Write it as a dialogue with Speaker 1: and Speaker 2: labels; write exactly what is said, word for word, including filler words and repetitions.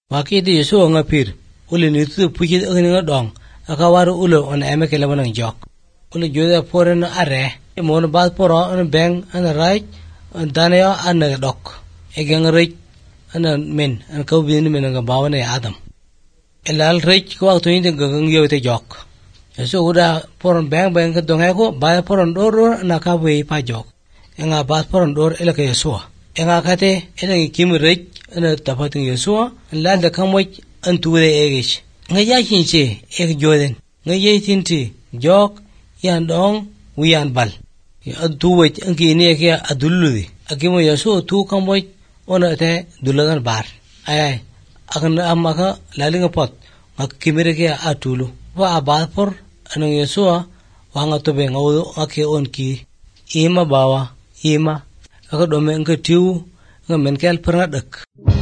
Speaker 1: Wakiti Yesu ngapir ule ni tu puji ngani ngadong akawaru ulo on eme kele manang jok ule joda poren are mon bad poro on beng an right danaya an dok egang rich an men an kau bin men ga bawane adam elal rich ko to inde gang yote jok Yesu uda poron beng beng ka dong eko ba poron dor na ka we pa jok enga bad poron dor ele ka Yesu enga kate ele kim rich an tapating Yesu la da kamoy an tuwe egish ngaya hinche ek joden ngaya tinti jok yan dong wiyan bal ya tuwe anki ne ke adullu akimo Yesu tu kamoy ona te dulagan bar ay akan amaka lalinga pot ngakimere ke atulu wa abapor anong Yesu wa ngatobe ngawdo ake onki ima bawa ima ako dome ngka tiu ngamen kel pernadak